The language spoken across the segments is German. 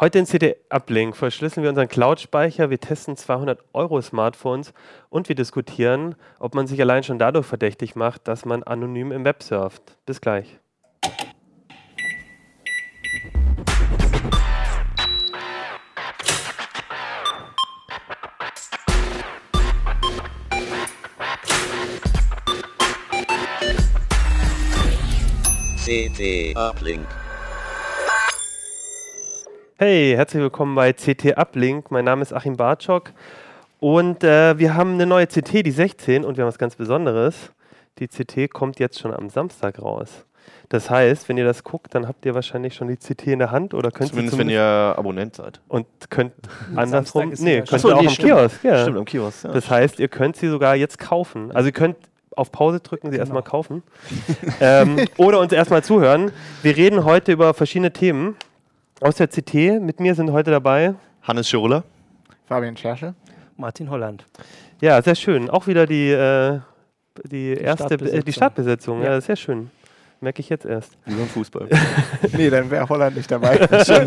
Heute in CT-Uplink verschlüsseln wir unseren Cloud-Speicher, wir testen 200-Euro-Smartphones und wir diskutieren, ob man sich allein schon dadurch verdächtig macht, dass man anonym im Web surft. Bis gleich. CT-Uplink. Hey, herzlich willkommen bei CT-Uplink. Mein Name ist Achim Bartschok und wir haben eine neue CT, die 16, und wir haben was ganz Besonderes. Die CT kommt jetzt schon am Samstag raus. Das heißt, wenn ihr das guckt, dann habt ihr wahrscheinlich schon die CT in der Hand oder könnt zumindest wenn ihr Abonnent seid. Und könnt andersrum, könnt ihr auch am Kiosk. Ja. Stimmt, am Kiosk. Ja, das heißt, ihr könnt sie sogar jetzt kaufen. Also ihr könnt auf Pause drücken, sie erstmal kaufen. Oder uns erstmal zuhören. Wir reden heute über verschiedene Themen aus der CT. Mit mir sind heute dabei Hannes Schirulla, Fabian Scherschel, Martin Holland. Ja, sehr schön. Auch wieder die Startbesetzung. Ja, sehr schön. Merke ich jetzt erst. Wie beim Fußball. Nee, dann wäre Holland nicht dabei. Wie viel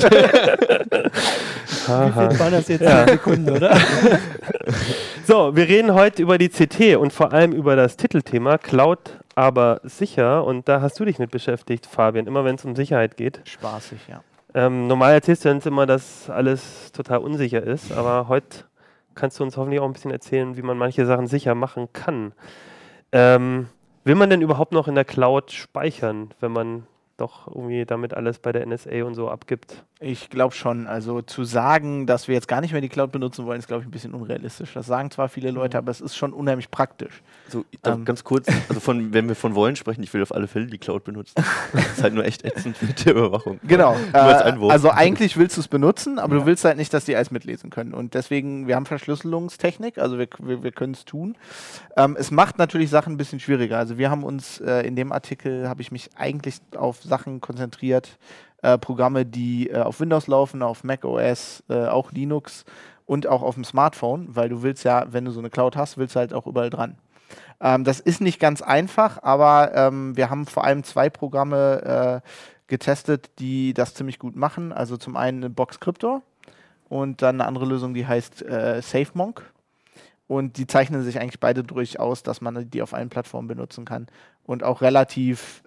waren das jetzt? 10 Sekunden, oder? So, wir reden heute über die CT und vor allem über das Titelthema Cloud, aber sicher. Und da hast du dich mit beschäftigt, Fabian, immer wenn es um Sicherheit geht. Spaßig, ja. Normal erzählst du uns immer, dass alles total unsicher ist, aber heute kannst du uns hoffentlich auch ein bisschen erzählen, wie man manche Sachen sicher machen kann. Will man denn überhaupt noch in der Cloud speichern, wenn man doch irgendwie damit alles bei der NSA und so abgibt? Ich glaube schon. Also zu sagen, dass wir jetzt gar nicht mehr die Cloud benutzen wollen, ist, glaube ich, ein bisschen unrealistisch. Das sagen zwar viele Leute, aber es ist schon unheimlich praktisch. So, ganz kurz, also wenn wir von wollen sprechen, ich will auf alle Fälle die Cloud benutzen. Das ist halt nur echt ätzend mit der Überwachung. Genau. Also eigentlich willst du es benutzen, aber du willst halt nicht, dass die alles mitlesen können. Und deswegen, wir haben Verschlüsselungstechnik, also wir können es tun. Es macht natürlich Sachen ein bisschen schwieriger. Also wir haben uns in dem Artikel, habe ich mich eigentlich auf Sachen konzentriert, Programme, die auf Windows laufen, auf Mac OS, auch Linux und auch auf dem Smartphone, weil du willst ja, wenn du so eine Cloud hast, willst du halt auch überall dran. Das ist nicht ganz einfach, aber wir haben vor allem 2 Programme getestet, die das ziemlich gut machen. Also zum einen Boxcryptor und dann eine andere Lösung, die heißt SafeMonk. Und die zeichnen sich eigentlich beide durch aus, dass man die auf allen Plattformen benutzen kann und auch relativ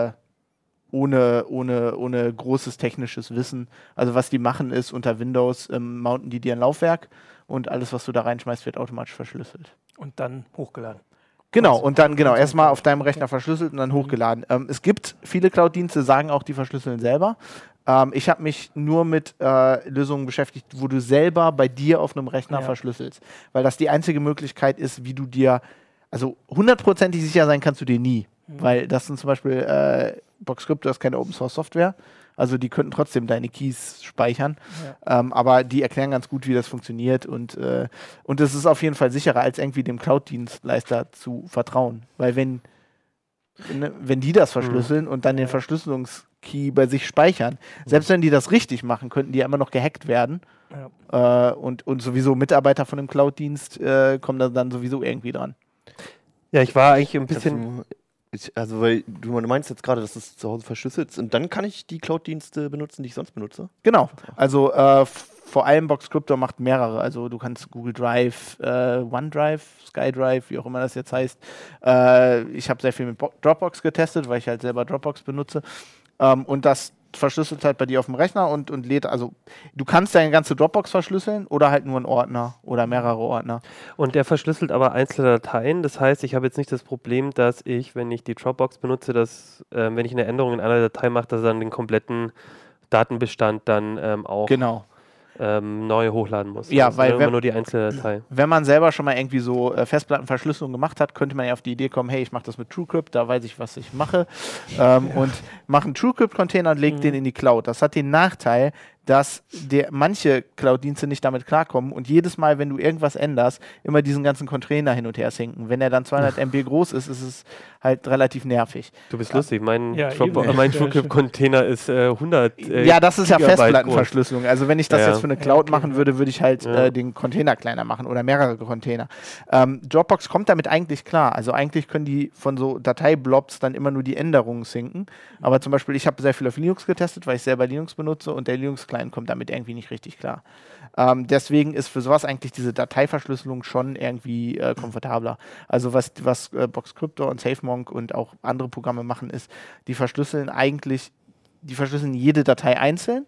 ohne großes technisches Wissen. Also was die machen ist, unter Windows mounten die dir ein Laufwerk und alles, was du da reinschmeißt, wird automatisch verschlüsselt. Und dann hochgeladen. Genau, und dann erstmal auf deinem Rechner verschlüsselt und dann hochgeladen. Es gibt viele Cloud-Dienste, sagen auch, die verschlüsseln selber. Ich habe mich nur mit Lösungen beschäftigt, wo du selber bei dir auf einem Rechner verschlüsselst. Weil das die einzige Möglichkeit ist, wie du dir, also 100%ig sicher sein kannst du dir nie. Weil das sind zum Beispiel Boxcryptor ist keine Open-Source-Software, also die könnten trotzdem deine Keys speichern, aber die erklären ganz gut, wie das funktioniert und es ist auf jeden Fall sicherer, als irgendwie dem Cloud-Dienstleister zu vertrauen, weil wenn die das verschlüsseln und dann den Verschlüsselungskey bei sich speichern, selbst wenn die das richtig machen, könnten die ja immer noch gehackt werden und sowieso Mitarbeiter von dem Cloud-Dienst kommen dann sowieso irgendwie dran. Ja, ich war eigentlich ein bisschen... Also, weil du meinst jetzt gerade, dass es zu Hause verschlüsselt ist und dann kann ich die Cloud-Dienste benutzen, die ich sonst benutze? Genau. Also, vor allem Boxcryptor macht mehrere. Also, du kannst Google Drive, OneDrive, SkyDrive, wie auch immer das jetzt heißt. Ich habe sehr viel mit Dropbox getestet, weil ich halt selber Dropbox benutze. Und das verschlüsselt halt bei dir auf dem Rechner und lädt, also du kannst deine ganze Dropbox verschlüsseln oder halt nur einen Ordner oder mehrere Ordner. Und der verschlüsselt aber einzelne Dateien, das heißt, ich habe jetzt nicht das Problem, dass ich, wenn ich die Dropbox benutze, dass, wenn ich eine Änderung in einer Datei mache, dass er dann den kompletten Datenbestand dann auch neu hochladen muss. Ja, also weil immer nur die einzelne Datei. Wenn man selber schon mal irgendwie so Festplattenverschlüsselung gemacht hat, könnte man ja auf die Idee kommen, hey, ich mache das mit TrueCrypt, da weiß ich, was ich mache und mache einen TrueCrypt-Container und lege den in die Cloud. Das hat den Nachteil, dass manche Cloud-Dienste nicht damit klarkommen und jedes Mal, wenn du irgendwas änderst, immer diesen ganzen Container hin und her sinken. Wenn er dann 200 MB groß ist, ist es halt relativ nervig. Du bist lustig, mein Ja, mein eben. TrueCrypt-Container ist 100 Ja, das ist ja Gigabyte Festplattenverschlüsselung. Also wenn ich das Ja. jetzt für eine Cloud okay, machen ja. würde, würde ich halt Ja. den Container kleiner machen oder mehrere Container. Dropbox kommt damit eigentlich klar. Also eigentlich können die von so Dateiblobs dann immer nur die Änderungen sinken. Aber zum Beispiel, ich habe sehr viel auf Linux getestet, weil ich selber Linux benutze und der Linux-Client kommt damit irgendwie nicht richtig klar. Deswegen ist für sowas eigentlich diese Dateiverschlüsselung schon irgendwie komfortabler. Also was Boxcryptor und SafeMonk und auch andere Programme machen, ist, die verschlüsseln jede Datei einzeln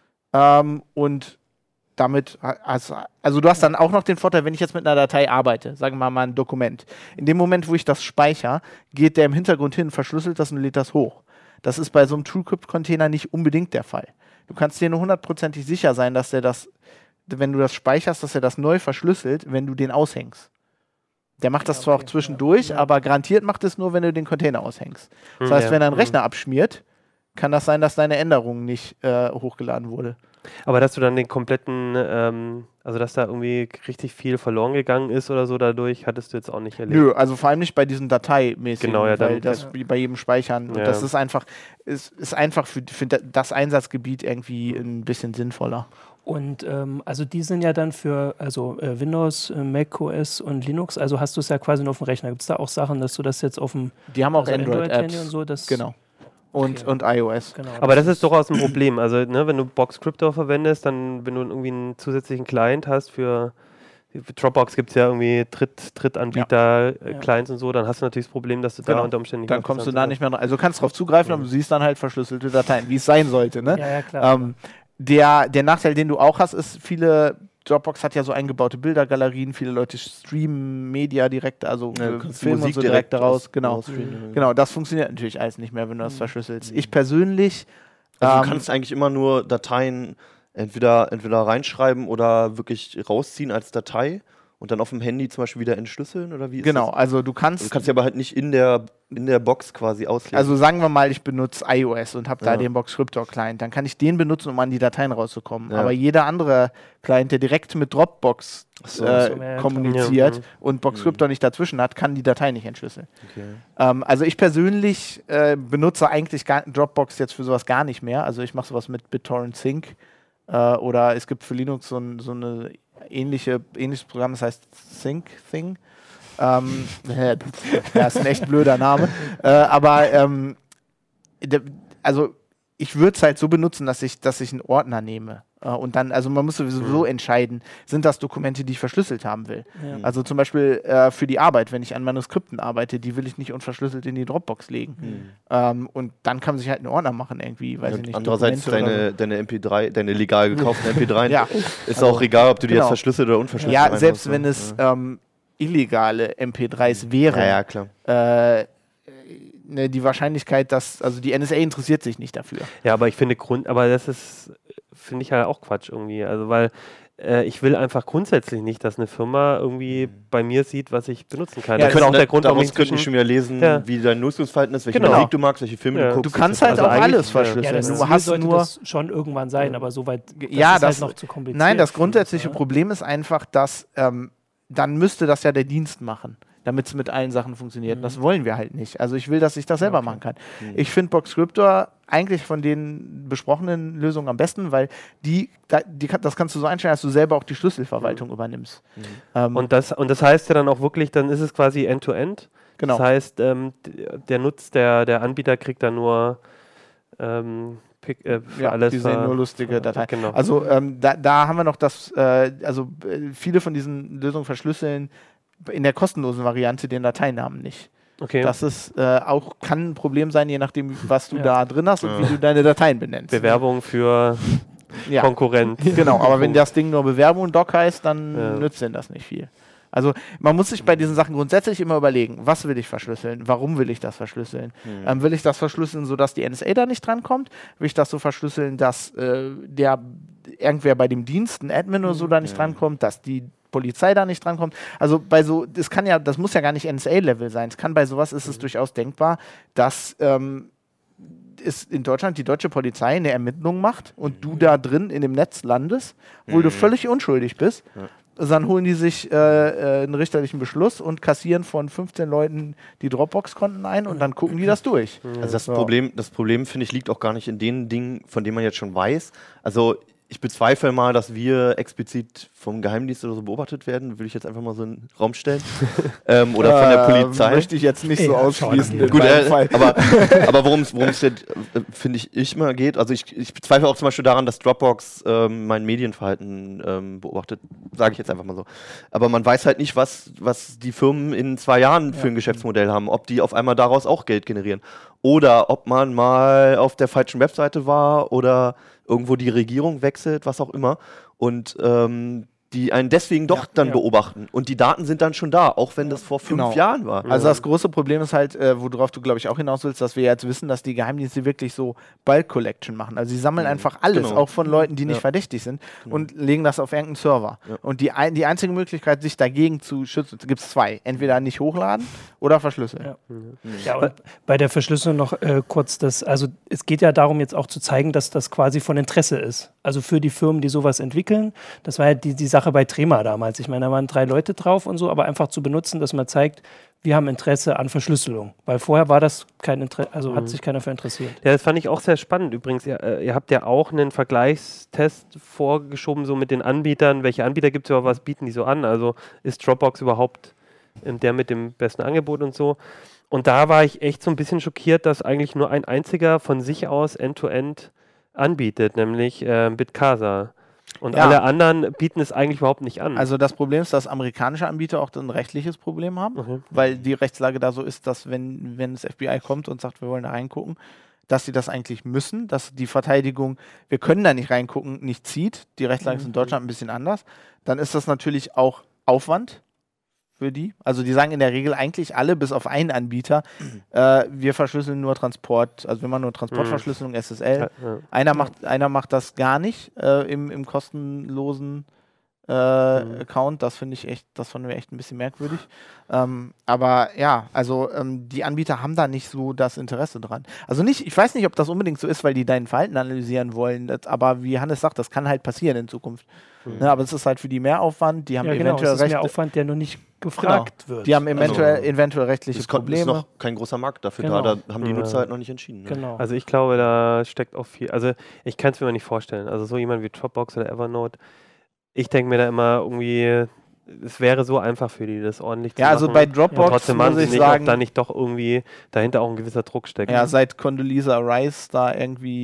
und damit, also du hast dann auch noch den Vorteil, wenn ich jetzt mit einer Datei arbeite, sagen wir mal ein Dokument. In dem Moment, wo ich das speichere, geht der im Hintergrund hin, verschlüsselt das und lädt das hoch. Das ist bei so einem TrueCrypt-Container nicht unbedingt der Fall. Du kannst dir nur hundertprozentig sicher sein, dass der das, wenn du das speicherst, dass er das neu verschlüsselt, wenn du den aushängst. Der macht das zwar auch zwischendurch, aber garantiert macht es nur, wenn du den Container aushängst. Das heißt, wenn ein Rechner abschmiert, kann das sein, dass deine Änderung nicht hochgeladen wurde. Aber dass du dann den kompletten, also dass da irgendwie richtig viel verloren gegangen ist oder so dadurch, hattest du jetzt auch nicht erlebt. Nö, also vor allem nicht bei diesen Dateimäßigen, Genau, ja, weil dann- das wie bei jedem Speichern, und Ja. das ist einfach für das Einsatzgebiet irgendwie ein bisschen sinnvoller. Und also die sind ja dann für Windows, Mac OS und Linux, also hast du es ja quasi nur auf dem Rechner. Gibt es da auch Sachen, dass du das jetzt auf dem Die haben auch also Android-Apps. Handy und so, das Genau. Und, Okay. und iOS. Genau, Aber das ist durchaus ein Problem. Also, ne, wenn du Boxcryptor verwendest, dann, wenn du irgendwie einen zusätzlichen Client hast für Dropbox gibt es ja irgendwie Drittanbieter, Clients und so, dann hast du natürlich das Problem, dass du da Genau. unter Umständen Dann kommst du da nicht mehr dran. Also du kannst drauf zugreifen, aber du siehst dann halt verschlüsselte Dateien, wie es sein sollte. Ne? Ja, klar. Der Nachteil, den du auch hast, ist, Dropbox hat ja so eingebaute Bildergalerien, viele Leute streamen Media direkt, also Ja, du kannst filmen und Musik so direkt daraus. aus- Genau. rausstreamen. Genau, das funktioniert natürlich alles nicht mehr, wenn du das verschlüsselst. Ich persönlich Also du kannst eigentlich immer nur Dateien entweder reinschreiben oder wirklich rausziehen als Datei und dann auf dem Handy zum Beispiel wieder entschlüsseln oder wie ist genau, das? also du Also kannst, du kannst ja aber halt nicht in der Box quasi auslesen. also sagen wir mal, ich benutze iOS und habe da Ja. den Boxcryptor-Client, dann kann ich den benutzen, um an die Dateien rauszukommen. Ja. Aber jeder andere Client, der direkt mit Dropbox so, ja, kommuniziert klar. und Boxcryptor nicht dazwischen hat, kann die Datei nicht entschlüsseln. Okay. Also ich persönlich benutze eigentlich Dropbox jetzt für sowas gar nicht mehr. Also ich mache sowas mit BitTorrent Sync oder es gibt für Linux so eine ähnliches Programm, das heißt SyncThing. Ja, ist ein echt blöder Name. Also ich würde es halt so benutzen, dass ich einen Ordner nehme. Und dann, also man muss sowieso entscheiden, sind das Dokumente, die ich verschlüsselt haben will. Ja. Also zum Beispiel für die Arbeit, wenn ich an Manuskripten arbeite, die will ich nicht unverschlüsselt in die Dropbox legen. Und dann kann man sich halt einen Ordner machen irgendwie, weiß ich Und nicht. andererseits Dokumente oder deine MP3, deine legal gekauften MP3, Ja. ist Also, auch egal, ob du die genau. jetzt verschlüsselt oder unverschlüsselt Ja, reinmachst, selbst ne? wenn es illegale MP3s wären, Ja, klar. die Wahrscheinlichkeit, also die NSA interessiert sich nicht dafür. Ja, aber ich finde aber das finde ich halt auch Quatsch irgendwie. Also weil ich will einfach grundsätzlich nicht, dass eine Firma irgendwie bei mir sieht, was ich benutzen kann. Ja, das ist auch der Grund, warum daraus ich könnten die schon wieder lesen, Ja. wie dein Nutzungsverhalten ist, welche Genau. Musik du magst, welche Filme Ja. du guckst. Du kannst etc. halt Also auch eigentlich, alles ja. verschlüsseln. Ja, das du Ziel hast sollte nur das schon irgendwann sein, aber soweit Ja, ist das- halt noch zu kompliziert. Nein, das für grundsätzliche uns, Problem ist einfach, dass dann müsste das ja der Dienst machen, damit es mit allen Sachen funktioniert. Das wollen wir halt nicht. Also ich will, dass ich das selber machen kann. Ich finde Boxcryptor eigentlich von den besprochenen Lösungen am besten, weil das kannst du so einstellen, dass du selber auch die Schlüsselverwaltung übernimmst. Und das heißt ja dann auch wirklich, dann ist es quasi End-to-End. Genau. Das heißt, der Anbieter kriegt dann nur für alles. die sehen nur lustige Dateien. Genau. Also da haben wir noch viele von diesen Lösungen verschlüsseln in der kostenlosen Variante den Dateinamen nicht. Okay. Das ist kann ein Problem sein, je nachdem, was du Ja. da drin hast und wie du deine Dateien benennst. Bewerbung für Ja. Konkurrent. Genau, aber wenn das Ding nur Bewerbung Doc heißt, dann Ja. nützt denn das nicht viel. Also man muss sich bei diesen Sachen grundsätzlich immer überlegen, was will ich verschlüsseln, warum will ich das verschlüsseln? Will ich das verschlüsseln, sodass die NSA da nicht drankommt? Will ich das so verschlüsseln, dass irgendwer bei dem Dienst, ein Admin oder so, da nicht drankommt, dass die Polizei da nicht drankommt? Also das muss ja gar nicht NSA-Level sein. Es kann bei sowas ist es durchaus denkbar, dass ist in Deutschland die deutsche Polizei eine Ermittlung macht und du da drin in dem Netz landest, obwohl du völlig unschuldig bist, dann holen die sich einen richterlichen Beschluss und kassieren von 15 Leuten die Dropbox-Konten ein und dann gucken die das durch. Also das Problem, finde ich, liegt auch gar nicht in den Dingen, von denen man jetzt schon weiß. Also ich bezweifle mal, dass wir explizit vom Geheimdienst oder so beobachtet werden, würde ich jetzt einfach mal so in den Raum stellen. Oder von der Polizei. Möchte ich jetzt nicht so ausschließen. Gut, aber worum es jetzt, finde ich, immer geht, also ich bezweifle auch zum Beispiel daran, dass Dropbox mein Medienverhalten beobachtet, sage ich jetzt einfach mal so. Aber man weiß halt nicht, was die Firmen in 2 Jahren für ein Geschäftsmodell haben, ob die auf einmal daraus auch Geld generieren. Oder ob man mal auf der falschen Webseite war oder irgendwo die Regierung wechselt, was auch immer. Und die einen deswegen doch dann beobachten. Und die Daten sind dann schon da, auch wenn das vor 5 Jahren war. Also das große Problem ist halt, worauf du, glaube ich, auch hinaus willst, dass wir jetzt wissen, dass die Geheimdienste wirklich so Bulk-Collection machen. Also sie sammeln einfach alles, auch von Leuten, die nicht verdächtig sind, und legen das auf irgendeinen Server. Ja. Und die einzige Möglichkeit, sich dagegen zu schützen, gibt es 2. Entweder nicht hochladen oder verschlüsseln. Ja, und bei der Verschlüsselung noch kurz, also es geht ja darum, jetzt auch zu zeigen, dass das quasi von Interesse ist. Also für die Firmen, die sowas entwickeln. Das war ja die Sache bei Trema damals. Ich meine, da waren 3 Leute drauf und so, aber einfach zu benutzen, dass man zeigt, wir haben Interesse an Verschlüsselung. Weil vorher war das kein Interesse, also hat sich keiner für interessiert. Ja, das fand ich auch sehr spannend. Übrigens, ihr habt ja auch einen Vergleichstest vorgeschoben, so mit den Anbietern. Welche Anbieter gibt es überhaupt, was bieten die so an? Also ist Dropbox überhaupt der mit dem besten Angebot und so? Und da war ich echt so ein bisschen schockiert, dass eigentlich nur ein einziger von sich aus End-to-End anbietet, nämlich Bitcasa. Und alle anderen bieten es eigentlich überhaupt nicht an. Also das Problem ist, dass amerikanische Anbieter auch ein rechtliches Problem haben, weil die Rechtslage da so ist, dass wenn das FBI kommt und sagt, wir wollen da reingucken, dass sie das eigentlich müssen, dass die Verteidigung, wir können da nicht reingucken, nicht zieht. Die Rechtslage ist in Deutschland ein bisschen anders. Dann ist das natürlich auch Aufwand für die. Also die sagen in der Regel eigentlich alle, bis auf einen Anbieter, wir verschlüsseln nur Transport, also wenn man nur Transportverschlüsselung, SSL. Einer macht das gar nicht im kostenlosen Account. Das fanden wir echt ein bisschen merkwürdig. Aber ja, also die Anbieter haben da nicht so das Interesse dran. Also ich weiß nicht, ob das unbedingt so ist, weil die dein Verhalten analysieren wollen, aber wie Hannes sagt, das kann halt passieren in Zukunft. Ne, aber es ist halt für die Mehraufwand, die haben eventuell es ist Mehraufwand, der noch nicht gefragt wird. Die haben eventuell rechtliche Probleme. Ist noch kein großer Markt dafür da haben die Nutzer halt noch nicht entschieden. Ne? Genau. Also ich glaube, da steckt auch viel, also ich kann es mir mal nicht vorstellen. Also so jemand wie Dropbox oder Evernote, ich denke mir da immer irgendwie, es wäre so einfach für die, das ordentlich zu machen. Ja, also bei Dropbox trotzdem muss ich sagen, ob da nicht doch irgendwie dahinter auch ein gewisser Druck steckt. Ja, seit Condoleezza Rice da irgendwie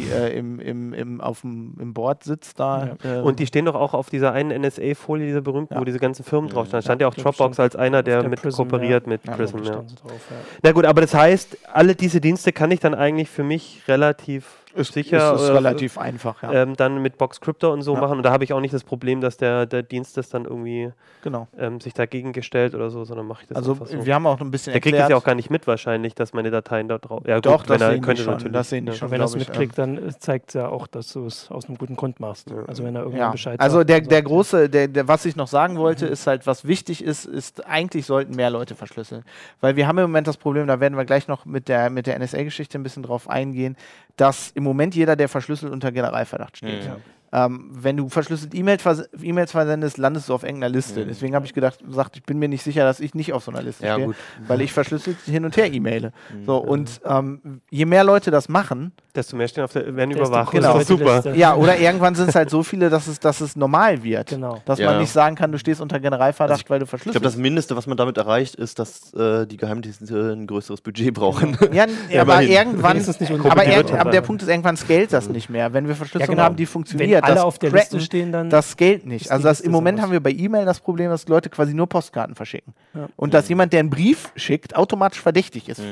im Board sitzt da. Ja. Und die stehen doch auch auf dieser einen NSA-Folie, dieser berühmten, wo diese ganzen Firmen drauf standen. Da stand ja auch Dropbox als einer, der mit Prism, kooperiert mit Prism. Ja. Na gut, aber das heißt, alle diese Dienste kann ich dann eigentlich für mich relativ sicher ist relativ einfach, dann mit Boxcryptor und so machen. Und da habe ich auch nicht das Problem, dass der Dienst das dann irgendwie sich dagegen gestellt oder so, sondern mache ich das einfach so. Wir haben auch ein bisschen der kriegt es ja auch gar nicht mit wahrscheinlich, dass meine Dateien da drauf... Ja, doch, gut, wenn das er könnte natürlich. Das sehen die schon, wenn er es mitkriegt, dann zeigt es ja auch, dass du es aus einem guten Grund machst. Ja. Also wenn er irgendwann Bescheid also sagt, was ich noch sagen wollte, ist halt, was wichtig ist, eigentlich sollten mehr Leute verschlüsseln. Weil wir haben im Moment das Problem, da werden wir gleich noch mit der NSA-Geschichte ein bisschen drauf eingehen, dass im Moment jeder, der verschlüsselt, unter Generalverdacht steht. Ja. Wenn du verschlüsselt E-Mails versendest, landest du auf irgendeiner Liste. Deswegen habe ich gesagt, ich bin mir nicht sicher, dass ich nicht auf so einer Liste stehe, weil ich verschlüsselt hin und her E-Maile. So, und je mehr Leute das machen, desto mehr werden überwacht. Genau. Das ist doch super. Ja, oder irgendwann sind es halt so viele, dass es normal wird. Genau. Dass man nicht sagen kann, du stehst unter Generalverdacht, weil du verschlüsselst. Ich glaube, das Mindeste, was man damit erreicht, ist, dass die Geheimdienste ein größeres Budget brauchen. Ja, aber irgendwann, aber der Punkt ist, irgendwann scaled das nicht mehr. Wenn wir Verschlüsselung haben, die funktioniert, alle auf der Liste stehen, dann das scaled nicht. Also im Moment haben wir bei E-Mail das Problem, dass Leute quasi nur Postkarten verschicken. Ja. Und dass jemand, der einen Brief schickt, automatisch verdächtig ist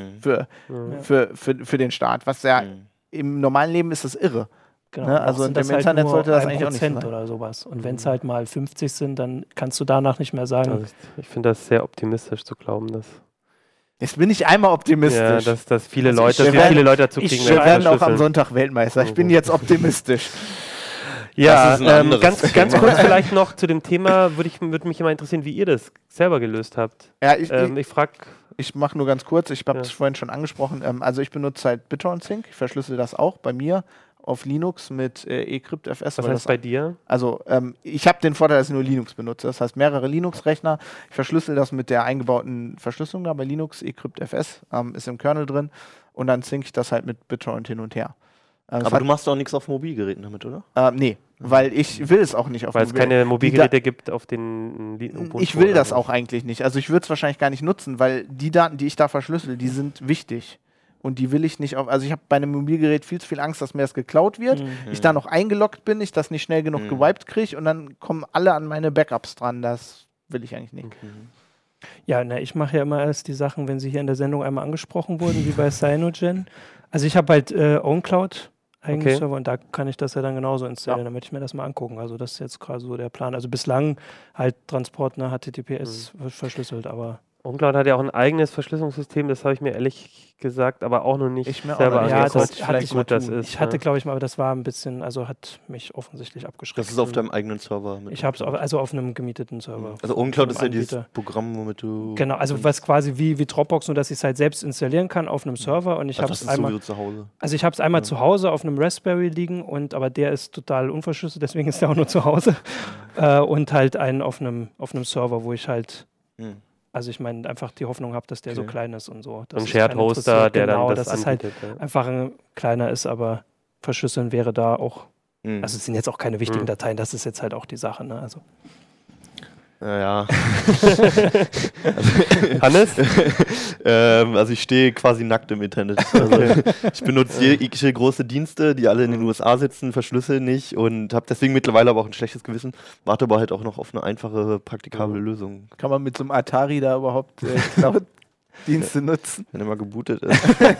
für den Staat. Was ja im normalen Leben ist das irre. Genau. Ne? Also im Internet sollte das eigentlich auch nicht sein. Oder sowas. Und wenn es halt mal 50 sind, dann kannst du danach nicht mehr sagen. Also ich finde das sehr optimistisch zu glauben, dass... Jetzt bin ich einmal optimistisch. Ja, dass viele Leute dazu kriegen. Wir werden auch am Sonntag Weltmeister. Ich bin jetzt optimistisch. Ja, ganz kurz vielleicht noch zu dem Thema, würde mich immer interessieren, wie ihr das selber gelöst habt. Ja, ich mache nur ganz kurz, ich habe es vorhin schon angesprochen, also ich benutze halt BitTorrent Sync, ich verschlüssel das auch bei mir auf Linux mit eCryptFS. Was heißt bei dir? Also ich habe den Vorteil, dass ich nur Linux benutze. Das heißt, mehrere Linux-Rechner. Ich verschlüssel das mit der eingebauten Verschlüsselung da bei Linux. eCryptFS ist im Kernel drin. Und dann sync ich das halt mit BitTorrent hin und her. Aber du machst doch nichts auf Mobilgeräten damit, oder? Nee, weil ich will es auch nicht auf Weil es keine Mobilgeräte gibt, auf den Ubuntu. Ich will das auch eigentlich nicht. Also ich würde es wahrscheinlich gar nicht nutzen, weil die Daten, die ich da verschlüssel, die sind wichtig. Und die will ich nicht auf. Also ich habe bei einem Mobilgerät viel zu viel Angst, dass mir das geklaut wird. Ich da noch eingeloggt bin, ich das nicht schnell genug gewiped kriege und dann kommen alle an meine Backups dran. Das will ich eigentlich nicht. Ja, ich mache ja immer erst die Sachen, wenn sie hier in der Sendung einmal angesprochen wurden, wie bei Cyanogen. Also ich habe halt OwnCloud eigenen Server und da kann ich das ja dann genauso installieren, damit ich mir das mal angucken. Also das ist jetzt gerade so der Plan. Also bislang halt Transport, HTTPS verschlüsselt, aber OwnCloud hat ja auch ein eigenes Verschlüsselungssystem, das habe ich mir ehrlich gesagt aber auch noch nicht selber angeguckt. Ja, das gut das ist. Ich hatte, glaube ich mal, aber das war ein bisschen, also hat mich offensichtlich abgeschreckt. Das ist auf deinem eigenen Server. Ich habe es also auf einem gemieteten Server. Also OwnCloud ist ja dieses Programm, womit du... Genau, also was quasi wie Dropbox, nur dass ich es halt selbst installieren kann auf einem Server und ich habe es einmal zu Hause. Also ich habe es einmal zu Hause auf einem Raspberry liegen aber der ist total unverschlüsselt, deswegen ist der auch nur zu Hause und halt einen auf einem Server, wo ich halt also ich meine, einfach die Hoffnung habe, dass der so klein ist und so. Ein Shared Hoster, der dann das anbietet. Dass es halt einfach kleiner ist, aber verschlüsseln wäre da auch, also es sind jetzt auch keine wichtigen Dateien, das ist jetzt halt auch die Sache, ne? Also. Ja. Hannes? Also ich stehe quasi nackt im Internet. Also ich benutze jegliche große Dienste, die alle in den USA sitzen, verschlüssel nicht und habe deswegen mittlerweile aber auch ein schlechtes Gewissen, warte aber halt auch noch auf eine einfache, praktikable Lösung. Kann man mit so einem Atari da überhaupt Cloud-Dienste nutzen? Wenn er mal gebootet ist.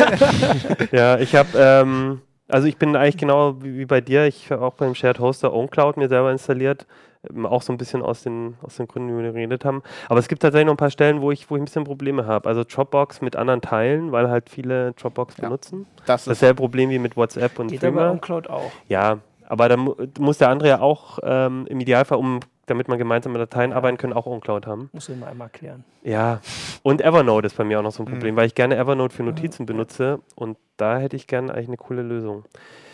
Ja, ich habe, also ich bin eigentlich genau wie bei dir, ich habe auch beim Shared Hoster OwnCloud mir selber installiert. Auch so ein bisschen aus den Gründen, wie wir geredet haben. Aber es gibt tatsächlich noch ein paar Stellen, wo ich ein bisschen Probleme habe. Also Dropbox mit anderen Teilen, weil halt viele Dropbox benutzen. Dasselbe Problem wie mit WhatsApp und Geht aber OwnCloud auch. Ja, aber dann muss der andere ja auch im Idealfall, damit man gemeinsam mit Dateien arbeiten können, auch OwnCloud haben. Muss ich mal einmal klären. Ja, und Evernote ist bei mir auch noch so ein Problem, weil ich gerne Evernote für Notizen benutze und da hätte ich gerne eigentlich eine coole Lösung.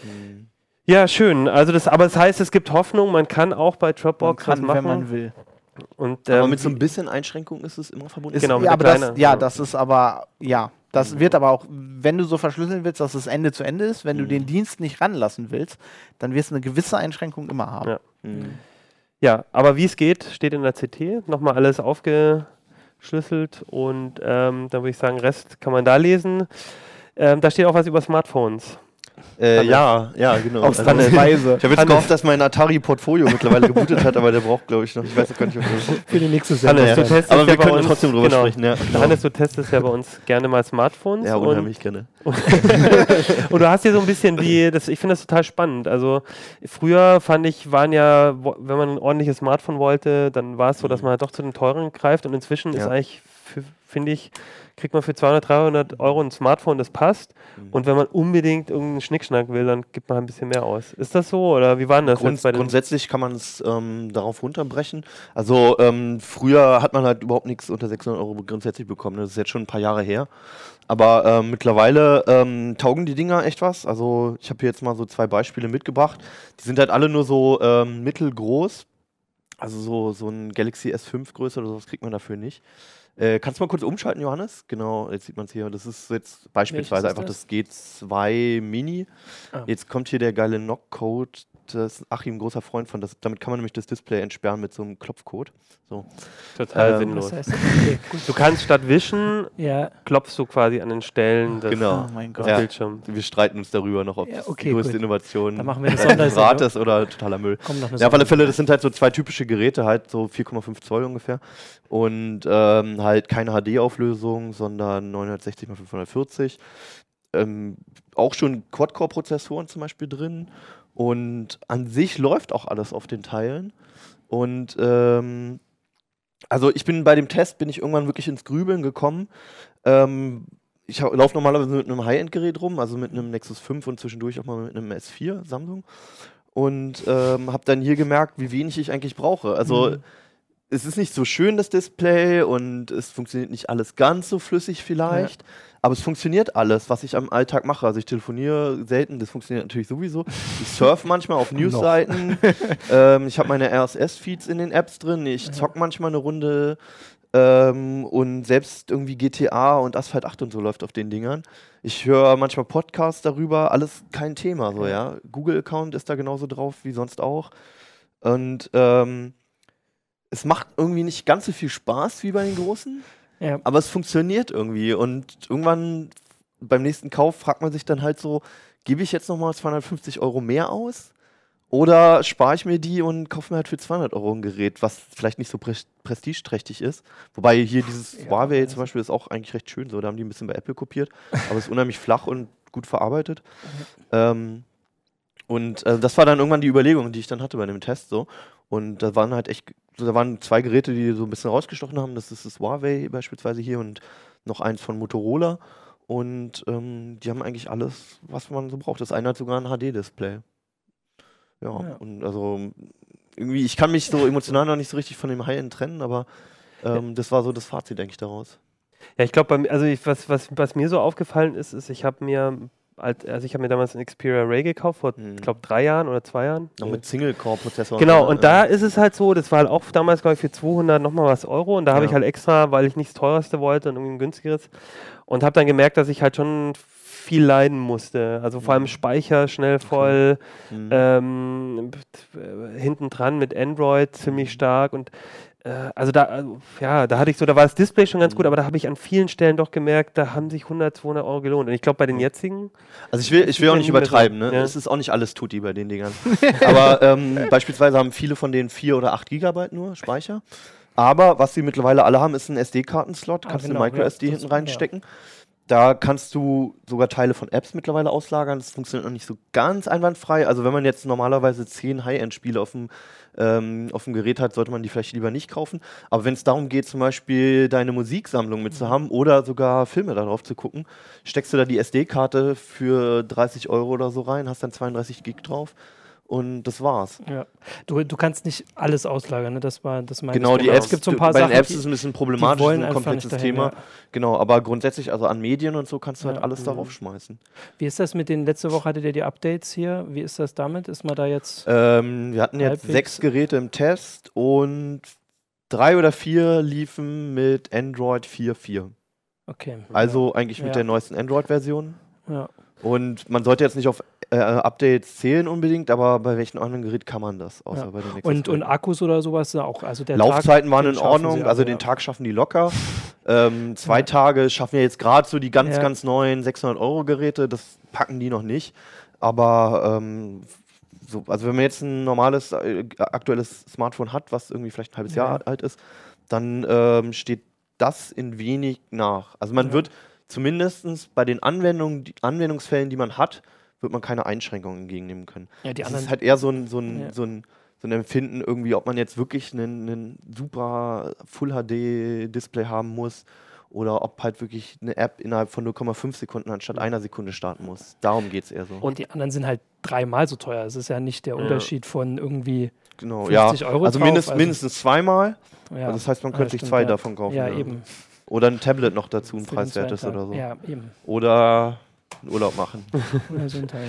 Ja, schön. Also aber das heißt, es gibt Hoffnung, man kann auch bei Dropbox was machen. Wenn man will. Und, aber mit so ein bisschen Einschränkung ist es immer verbunden. Genau, ja, aber das ist aber, das wird aber auch, wenn du so verschlüsseln willst, dass es Ende zu Ende ist, wenn du den Dienst nicht ranlassen willst, dann wirst du eine gewisse Einschränkung immer haben. Ja, aber wie es geht, steht in der CT. Nochmal alles aufgeschlüsselt und dann würde ich sagen, Rest kann man da lesen. Da steht auch was über Smartphones. Ja, genau. Ausnahmsweise. Ich habe jetzt gehofft, dass mein Atari-Portfolio mittlerweile gebootet hat, aber der braucht, glaube ich, noch. Ich weiß gar nicht, ob das für die nächste Sendung. Hannes, du testest aber wir bei können uns, trotzdem drüber sprechen. Ja, genau. Hannes, du testest ja bei uns gerne mal Smartphones. Ja, unheimlich gerne. Und du hast hier so ein bisschen ich finde das total spannend. Also früher fand ich, wenn man ein ordentliches Smartphone wollte, dann war es so, dass man halt doch zu den teuren greift und inzwischen ist eigentlich, finde ich, kriegt man für 200, 300 Euro ein Smartphone, das passt. Und wenn man unbedingt irgendeinen Schnickschnack will, dann gibt man ein bisschen mehr aus. Ist das so oder wie war das? Grundsätzlich kann man es darauf runterbrechen. Also früher hat man halt überhaupt nichts unter 600 Euro grundsätzlich bekommen. Das ist jetzt schon ein paar Jahre her. Aber mittlerweile taugen die Dinger echt was. Also ich habe hier jetzt mal so 2 Beispiele mitgebracht. Die sind halt alle nur so mittelgroß. Also so ein Galaxy S5 Größe oder sowas kriegt man dafür nicht. Kannst du mal kurz umschalten, Johannes? Genau, jetzt sieht man es hier. Das ist jetzt beispielsweise einfach das G2 Mini. Jetzt kommt hier der geile Knock-Code. Das ist Achim, ein großer Freund von. Damit kann man nämlich das Display entsperren mit so einem Klopfcode. So. Total sinnlos. Das heißt, okay, du kannst statt wischen, klopfst du quasi an den Stellen des Bildschirms. Wir streiten uns darüber noch, ob das die größte Innovation Rat ist oder totaler Müll. Auf alle Fälle, das sind halt so 2 typische Geräte, halt so 4,5 Zoll ungefähr. Und halt keine HD-Auflösung, sondern 960x540. Auch schon Quad-Core-Prozessoren zum Beispiel drin. Und an sich läuft auch alles auf den Teilen. Und also ich bin bei dem Test irgendwann wirklich ins Grübeln gekommen. Ich laufe normalerweise mit einem High-End-Gerät rum, also mit einem Nexus 5 und zwischendurch auch mal mit einem S4 Samsung. Und habe dann hier gemerkt, wie wenig ich eigentlich brauche. Also es ist nicht so schön, das Display, und es funktioniert nicht alles ganz so flüssig vielleicht. aber es funktioniert alles, was ich am Alltag mache. Also ich telefoniere selten, das funktioniert natürlich sowieso. Ich surfe manchmal auf Newsseiten. Ich habe meine RSS-Feeds in den Apps drin. Ich zock manchmal eine Runde. Und selbst irgendwie GTA und Asphalt 8 und so läuft auf den Dingern. Ich höre manchmal Podcasts darüber, alles kein Thema. So, ja. Google-Account ist da genauso drauf wie sonst auch. Und es macht irgendwie nicht ganz so viel Spaß wie bei den Großen. Ja. Aber es funktioniert irgendwie und irgendwann beim nächsten Kauf fragt man sich dann halt so, gebe ich jetzt nochmal 250 € mehr aus oder spare ich mir die und kaufe mir halt für 200 € ein Gerät, was vielleicht nicht so prestigeträchtig ist. Wobei hier dieses Huawei zum Beispiel ist auch eigentlich recht schön so, da haben die ein bisschen bei Apple kopiert, aber es ist unheimlich flach und gut verarbeitet. Das war dann irgendwann die Überlegung, die ich dann hatte bei dem Test so. Und da waren halt echt, da waren 2 Geräte, die so ein bisschen rausgestochen haben. Das ist das Huawei beispielsweise hier und noch eins von Motorola. Und die haben eigentlich alles, was man so braucht. Das eine hat sogar ein HD-Display. Ja, und also irgendwie, ich kann mich so emotional noch nicht so richtig von dem High-End trennen, aber das war so das Fazit, denke ich, daraus. Ja, ich glaube, was mir so aufgefallen ist, ich habe mir damals einen Xperia Ray gekauft, vor, ich glaube, 3 Jahren oder 2 Jahren. Noch mit Single-Core-Prozessor. Genau, und da ist es halt so, das war halt auch damals, glaube ich, für 200 nochmal was Euro und da habe ich halt extra, weil ich nicht das teuerste wollte und irgendwie ein günstigeres und habe dann gemerkt, dass ich halt schon viel leiden musste. Also vor allem Speicher schnell voll, hinten dran mit Android ziemlich stark und da hatte ich so, da war das Display schon ganz gut, aber da habe ich an vielen Stellen doch gemerkt, da haben sich 100, 200 € gelohnt. Und ich glaube, bei den jetzigen... Also ich will auch nicht übertreiben, ne? Es ist auch nicht alles Tutti bei den Dingern. Aber beispielsweise haben viele von denen 4 oder 8 GB nur Speicher. Aber was sie mittlerweile alle haben, ist ein SD-Karten-Slot. Kannst du eine Micro-SD hinten reinstecken. Da kannst du sogar Teile von Apps mittlerweile auslagern. Das funktioniert noch nicht so ganz einwandfrei. Also wenn man jetzt normalerweise 10 High-End-Spiele auf dem Gerät hat, sollte man die vielleicht lieber nicht kaufen. Aber wenn es darum geht, zum Beispiel deine Musiksammlung mitzuhaben oder sogar Filme darauf zu gucken, steckst du da die SD-Karte für 30 € oder so rein, hast dann 32 GB drauf. Und das war's. Ja. Du kannst nicht alles auslagern, ne? Das meine genau, ich. die Apps, es gibt so ein paar bei Sachen, den Apps ist es ein bisschen problematisch, das ist ein komplexes Thema. Ja. Genau, aber grundsätzlich, also an Medien und so kannst du halt alles darauf schmeißen. Wie ist das mit den, letzte Woche hattet ihr die Updates hier, wie ist das damit? Ist man da jetzt... wir hatten jetzt 6 Geräte im Test und 3 oder 4 liefen mit Android 4.4. Okay. Also eigentlich mit der neuesten Android-Version. Ja. Und man sollte jetzt nicht auf Updates zählen unbedingt, aber bei welchem anderen Gerät kann man das? Außer bei den und Akkus oder sowas auch? Also der Laufzeiten waren in Ordnung, also den Tag schaffen die locker. 2 Tage schaffen ja jetzt gerade so die ganz neuen 600 € Geräte, das packen die noch nicht. Aber also wenn man jetzt ein normales, aktuelles Smartphone hat, was irgendwie vielleicht ein halbes Jahr alt ist, dann steht das in wenig nach. Also man wird zumindest bei den Anwendungsfällen, die man hat, wird man keine Einschränkungen entgegennehmen können. Ja, das ist halt eher so ein Empfinden irgendwie, ob man jetzt wirklich einen super Full-HD-Display haben muss oder ob halt wirklich eine App innerhalb von 0,5 Sekunden anstatt einer Sekunde starten muss. Darum geht es eher so. Und die anderen sind halt 3-mal so teuer. Es ist ja nicht der Unterschied von irgendwie 50 €. Also mindestens 2-mal. Ja. Also das heißt, man könnte sich 2 davon kaufen. Ja, eben. Oder ein Tablet noch dazu, ein preiswertes oder so. Ja, eben. Oder einen Urlaub machen. Oder so ein Teil,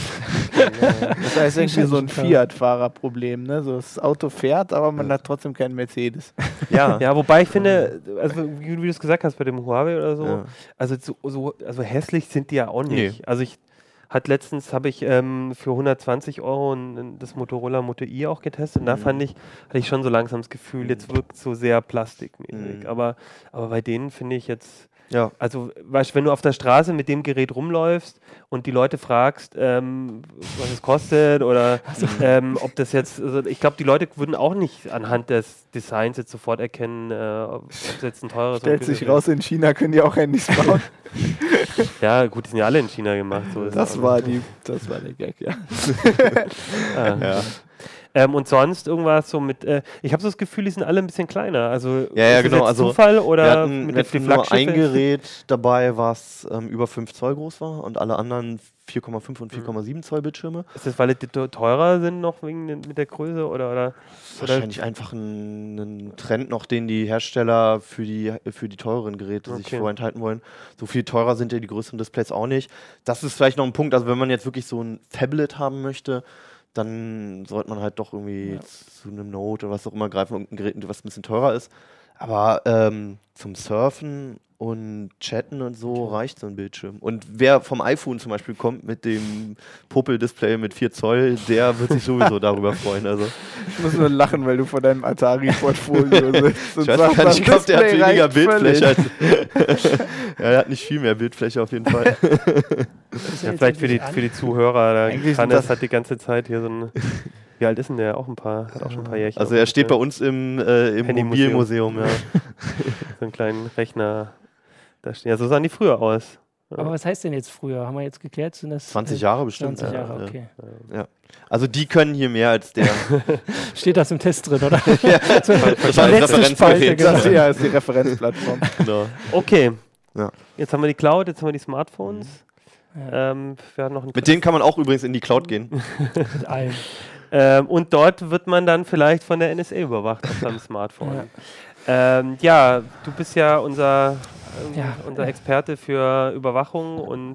Das heißt irgendwie so ein Fiat-Fahrer-Problem, ne? So, das Auto fährt, aber man hat trotzdem keinen Mercedes. Ja, wobei ich finde, also wie du es gesagt hast bei dem Huawei oder so, also hässlich sind die ja auch nicht. Nee. Also letztens habe ich für 120 € das Motorola Moto i auch getestet und da hatte ich schon so langsam das Gefühl, jetzt wirkt es so sehr plastikmäßig. Aber bei denen finde ich jetzt, also weißt, wenn du auf der Straße mit dem Gerät rumläufst und die Leute fragst, was es kostet oder ob das jetzt, also ich glaube, die Leute würden auch nicht anhand des Designs jetzt sofort erkennen, ob es jetzt ein teures Stellt sich raus, in China können die auch Handys bauen. Ja, gut, die sind ja alle in China gemacht. So das war der Gag, ja. Und sonst irgendwas so mit, ich habe so das Gefühl, die sind alle ein bisschen kleiner. Also ist genau, das jetzt Zufall oder wir hatten nur ein Gerät dabei, was über 5 Zoll groß war und alle anderen 4,5 und 4,7 Zoll Bildschirme. Ist das, weil die teurer sind noch mit der Größe oder Wahrscheinlich einfach ein Trend noch, den die Hersteller für die teureren Geräte sich vorenthalten wollen. So viel teurer sind ja die größeren Displays auch nicht. Das ist vielleicht noch ein Punkt, also wenn man jetzt wirklich so ein Tablet haben möchte, dann sollte man halt doch irgendwie zu einem Note oder was auch immer greifen, irgendein Gerät, was ein bisschen teurer ist. Aber zum Surfen und Chatten und so reicht so ein Bildschirm. Und wer vom iPhone zum Beispiel kommt mit dem Popel-Display mit 4 Zoll, der wird sich sowieso darüber freuen. Also. Ich muss nur lachen, weil du vor deinem Atari-Portfolio sitzt. Ich weiß gar nicht, ich glaube, der hat weniger Bildfläche als er hat nicht viel mehr Bildfläche auf jeden Fall. Ja, vielleicht für die Zuhörer, Hannes hat die ganze Zeit hier so ein... Wie alt ist denn der? Hat auch schon ein paar Jährchen. Also er steht bei uns im Mobilmuseum, ja. So einen kleinen Rechner da stehen. Ja, so sahen die früher aus. Ja. Aber was heißt denn jetzt früher? Haben wir jetzt geklärt? Sind das 20 Jahre bestimmt. 20 Jahre, okay. Ja. Also die können hier mehr als der. Steht das im Test drin, oder? Ja, das war ein Referenzgerät. Das hier ist die Referenzplattform. Genau. Okay. Ja. Jetzt haben wir die Cloud, jetzt haben wir die Smartphones. Ja. Wir hatten noch Mit denen kann man auch übrigens in die Cloud gehen. Mit allem. Und dort wird man dann vielleicht von der NSA überwacht auf seinem Smartphone. Ja, du bist ja unser Experte für Überwachung und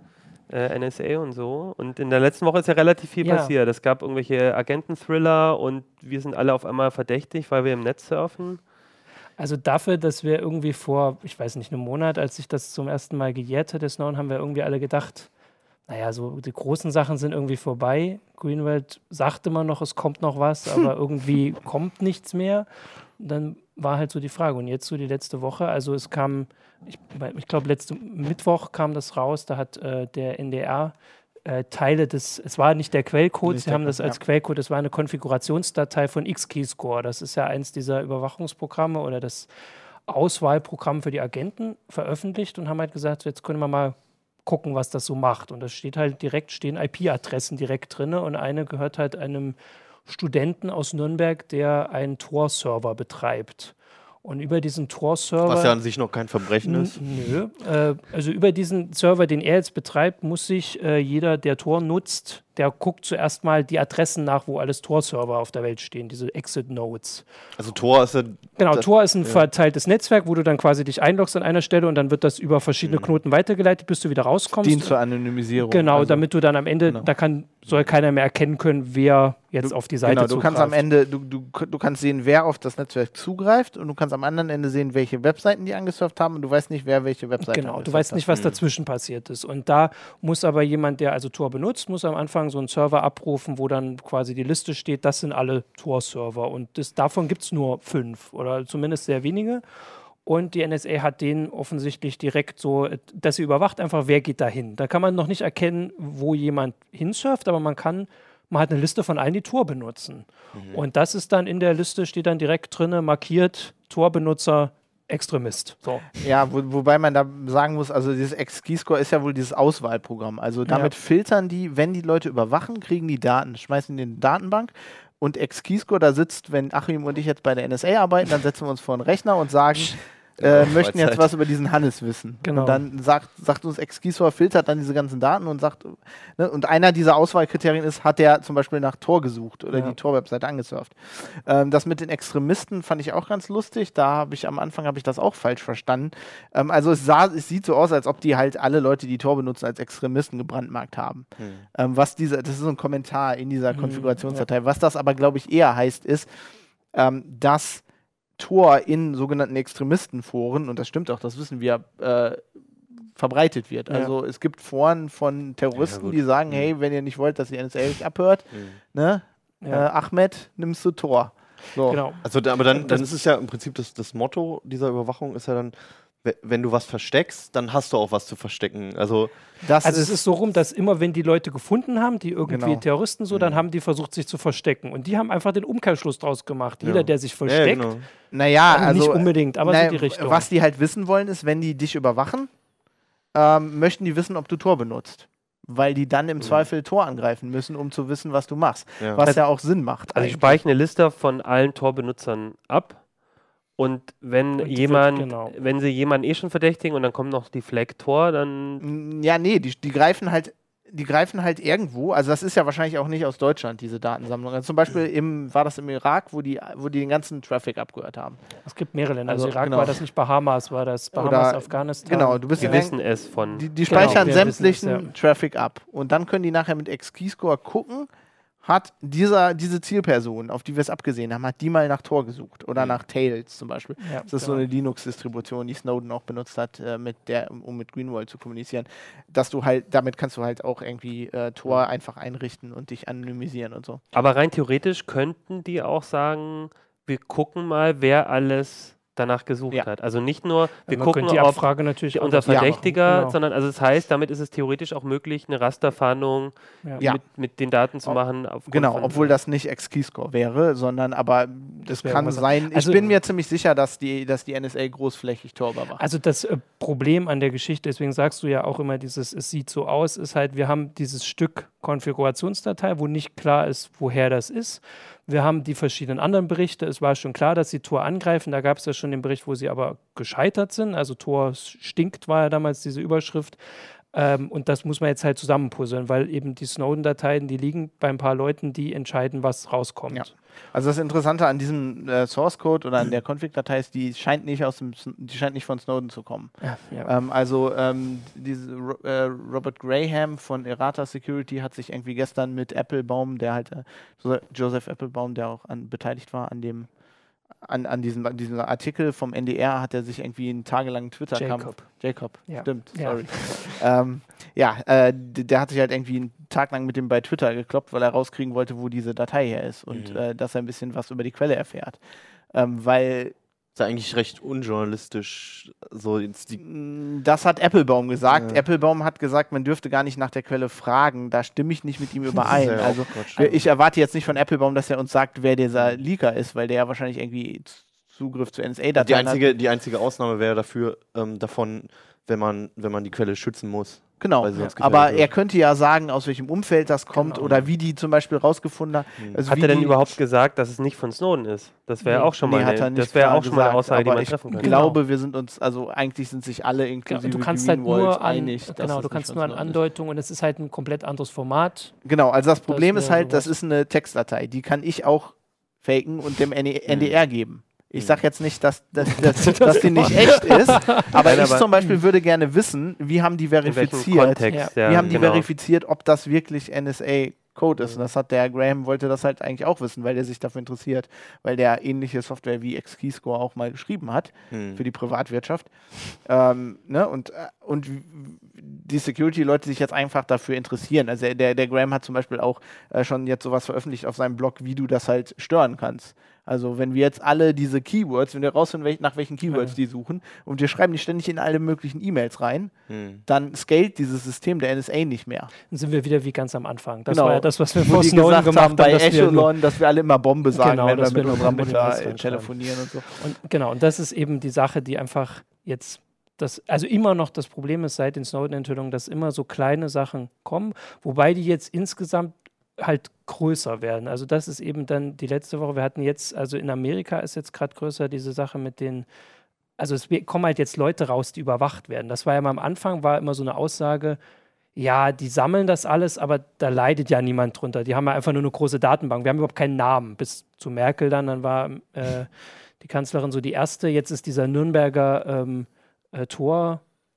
NSA und so. Und in der letzten Woche ist ja relativ viel passiert. Es gab irgendwelche Agenten-Thriller und wir sind alle auf einmal verdächtig, weil wir im Netz surfen. Also dafür, dass wir irgendwie vor, ich weiß nicht, einem Monat, als sich das zum ersten Mal gejährt hat, Snowden, haben wir irgendwie alle gedacht, naja, so die großen Sachen sind irgendwie vorbei. Greenwald sagt immer noch, es kommt noch was, aber irgendwie kommt nichts mehr. Und dann war halt so die Frage. Und jetzt so die letzte Woche, also es kam, ich glaube, letzten Mittwoch kam das raus, da hat der NDR Teile es war nicht der Quellcode, sie haben das als Quellcode, es war eine Konfigurationsdatei von XKeyscore. Das ist ja eins dieser Überwachungsprogramme oder das Auswahlprogramm für die Agenten veröffentlicht und haben halt gesagt, jetzt können wir mal gucken, was das so macht. Und das steht halt stehen IP-Adressen direkt drin und eine gehört halt einem Studenten aus Nürnberg, der einen Tor-Server betreibt. Und über diesen Tor-Server... Was ja an sich noch kein Verbrechen ist. Nö. Also über diesen Server, den er jetzt betreibt, muss sich jeder, der Tor nutzt, der guckt zuerst mal die Adressen nach, wo alles Tor-Server auf der Welt stehen, diese Exit-Nodes. Also Tor ist Genau, Tor ist ein verteiltes Netzwerk, wo du dann quasi dich einloggst an einer Stelle und dann wird das über verschiedene Knoten weitergeleitet, bis du wieder rauskommst. Dient zur Anonymisierung. Genau, also, damit du dann am Ende, soll keiner mehr erkennen können, wer jetzt auf die Seite zugreift. Du kannst am Ende, du kannst sehen, wer auf das Netzwerk zugreift und du kannst am anderen Ende sehen, welche Webseiten die angesurft haben und du weißt nicht, wer welche Webseite Genau, du weißt nicht, was dazwischen passiert ist. Und da muss aber jemand, der also Tor benutzt, muss am Anfang so einen Server abrufen, wo dann quasi die Liste steht, das sind alle Tor-Server und davon gibt es nur 5 oder zumindest sehr wenige. Und die NSA hat den offensichtlich direkt so, dass sie überwacht einfach, wer geht da hin. Da kann man noch nicht erkennen, wo jemand hinsurft, aber man hat eine Liste von allen, die Tor benutzen. Und das ist dann in der Liste, steht dann direkt drin, markiert, Tor-Benutzer, Extremist. So. Ja, wobei man da sagen muss, also dieses XKeyscore ist ja wohl dieses Auswahlprogramm. Also damit filtern die, wenn die Leute überwachen, kriegen die Daten, schmeißen die in die Datenbank. Und XKeyscore da sitzt, wenn Achim und ich jetzt bei der NSA arbeiten, dann setzen wir uns vor einen Rechner und sagen, möchten jetzt was über diesen Hannes wissen. Genau. Und dann sagt uns XKeyscore, filtert dann diese ganzen Daten und sagt, ne, und einer dieser Auswahlkriterien ist, hat der zum Beispiel nach Tor gesucht oder die Tor-Webseite angesurft. Das mit den Extremisten fand ich auch ganz lustig. Am Anfang habe ich das auch falsch verstanden. Also es sieht so aus, als ob die halt alle Leute, die Tor benutzen, als Extremisten gebrandmarkt haben. Das ist so ein Kommentar in dieser Konfigurationsdatei. Was das aber, glaube ich, eher heißt, ist, dass Tor in sogenannten Extremistenforen, und das stimmt auch, das wissen wir, verbreitet wird. Also es gibt Foren von Terroristen, die sagen, hey, wenn ihr nicht wollt, dass die NSA euch abhört, ne? Ahmed, nimmst du Tor. So. Genau. Also aber dann ist es ja im Prinzip das Motto dieser Überwachung ist ja dann, wenn du was versteckst, dann hast du auch was zu verstecken. Also es ist so rum, dass immer, wenn die Leute gefunden haben, die irgendwie Terroristen dann haben die versucht, sich zu verstecken. Und die haben einfach den Umkehrschluss draus gemacht. Jeder, der sich versteckt, also nicht unbedingt, aber so die Richtung. Was die halt wissen wollen, ist, wenn die dich überwachen, möchten die wissen, ob du Tor benutzt. Weil die dann im Zweifel Tor angreifen müssen, um zu wissen, was du machst. Was ja auch Sinn macht. Also ich speichere eine Liste von allen Tor-Benutzern ab. Und wenn sie jemanden schon verdächtigen und dann kommt noch die Flag Tor, dann... Ja, nee, die greifen halt die greifen halt irgendwo, also das ist ja wahrscheinlich auch nicht aus Deutschland, diese Datensammlung. Also zum Beispiel war das im Irak, wo die den ganzen Traffic abgehört haben. Es gibt mehrere Länder. Also Also, Irak genau. war das nicht Bahamas, war das Bahamas, Oder- Afghanistan. Genau, du bist Wir in wissen es von. die speichern wir wissen es, sämtlichen Traffic ab. Und dann können die nachher mit X-Keyscore gucken, hat diese Zielperson, auf die wir es abgesehen haben, hat die mal nach Tor gesucht. Oder nach Tails zum Beispiel. Ja, Das ist so eine Linux-Distribution, die Snowden auch benutzt hat, um mit Greenwald zu kommunizieren. Dass du halt, damit kannst du halt auch irgendwie Tor einfach einrichten und dich anonymisieren und so. Aber rein theoretisch könnten die auch sagen, wir gucken mal, wer alles danach gesucht Ja. hat. Also nicht nur, wir Man gucken, könnte die ob Abfrage natürlich unser anders machen. Verdächtiger, Genau. sondern also das heißt, damit ist es theoretisch auch möglich, eine Rasterfahndung Ja. mit den Daten zu machen. aufgrund Genau, von- obwohl das nicht X-Keyscore wäre, sondern aber das wäre kann was- sein. Ich Also- bin mir ziemlich sicher, dass die NSA großflächig Tor überwacht. Also das Problem an der Geschichte, deswegen sagst du ja auch immer dieses, es sieht so aus, ist halt, wir haben dieses Stück Konfigurationsdatei, wo nicht klar ist, woher das ist. Wir haben die verschiedenen anderen Berichte. Es war schon klar, dass sie Tor angreifen. Da gab es ja schon den Bericht, wo sie aber gescheitert sind. Also Tor stinkt, war ja damals diese Überschrift. Und das muss man jetzt halt zusammenpuzzeln, weil eben die Snowden-Dateien, die liegen bei ein paar Leuten, die entscheiden, was rauskommt. Ja. Also das Interessante an diesem Source Code oder an der Config-Datei ist, die scheint nicht von Snowden zu kommen. Ja. Diese Robert Graham von Errata Security hat sich irgendwie gestern mit Applebaum, der halt Joseph Applebaum, der auch beteiligt war an diesem Artikel vom NDR, hat er sich irgendwie einen tagelangen Twitter-Kampf. Jacob, Ja. stimmt, Ja. sorry. Der hat sich halt irgendwie einen Tag lang mit dem bei Twitter gekloppt, weil er rauskriegen wollte, wo diese Datei her ist und dass er ein bisschen was über die Quelle erfährt. Weil Ist ja eigentlich recht unjournalistisch. So das hat Applebaum gesagt. Ja. Applebaum hat gesagt, man dürfte gar nicht nach der Quelle fragen. Da stimme ich nicht mit ihm überein. ja auch Also Quatsch. ich erwarte jetzt nicht von Applebaum, dass er uns sagt, wer dieser Leaker ist, weil der ja wahrscheinlich irgendwie Zugriff zu NSA-Dateien hat. Die einzige Ausnahme wäre dafür davon, wenn man die Quelle schützen muss. Genau, weil sie sonst aber gefährdet er wird. könnte ja sagen, aus welchem Umfeld das kommt Genau. oder wie die zum Beispiel rausgefunden haben. Also Hat wie er denn die- überhaupt gesagt, dass es nicht von Snowden ist? Das wäre Nee. auch schon mal Nee, hat er eine, nicht das wäre klar auch schon mal eine gesagt, Aussage, die aber man ich treffen kann. glaube, wir sind uns, also eigentlich sind sich alle inklusive Du kannst halt Greenwald nur an, einig. dass genau, es du nicht kannst von nur an Snowden ist. Andeutungen und es ist halt ein komplett anderes Format. Genau, also das Problem Das ist wäre halt, das sowas. ist eine Textdatei, die kann ich auch faken und dem NDR geben. Ich sage jetzt nicht, dass die nicht echt ist, aber Nein, ich aber- zum Beispiel würde gerne wissen, wie haben die In welchem verifiziert, Kontext? Ja. wie haben die genau. verifiziert, ob das wirklich NSA-Code ist. Und das hat der Graham, wollte das halt eigentlich auch wissen, weil der sich dafür interessiert, weil der ähnliche Software wie X-Keyscore auch mal geschrieben hat für die Privatwirtschaft. Und die Security-Leute sich jetzt einfach dafür interessieren. Also der Graham hat zum Beispiel auch schon jetzt sowas veröffentlicht auf seinem Blog, wie du das halt stören kannst. Also wenn wir jetzt alle diese Keywords, wenn wir rausfinden, nach welchen Keywords die suchen und wir schreiben die ständig in alle möglichen E-Mails rein, dann scaled dieses System der NSA nicht mehr. Dann sind wir wieder wie ganz am Anfang. Das Genau. war ja das, was wir Wo vor die Snowden gesagt gemacht haben bei dass wir nur- Echelon, dass wir alle immer Bombe sagen, Genau, wenn wir dass mit wir nur unserer Bombe in die Mutter Western telefonieren und so. Und genau, und das ist eben die Sache, die einfach jetzt also immer noch das Problem ist seit den Snowden-Enthüllungen, dass immer so kleine Sachen kommen, wobei die jetzt insgesamt halt größer werden. Also das ist eben dann die letzte Woche, wir hatten jetzt, also in Amerika ist jetzt gerade größer diese Sache mit den, also es kommen halt jetzt Leute raus, die überwacht werden. Das war ja mal am Anfang, war immer so eine Aussage, ja, die sammeln das alles, aber da leidet ja niemand drunter. Die haben ja einfach nur eine große Datenbank. Wir haben überhaupt keinen Namen. Bis zu Merkel dann war die Kanzlerin so die erste. Jetzt ist dieser Nürnberger Tor,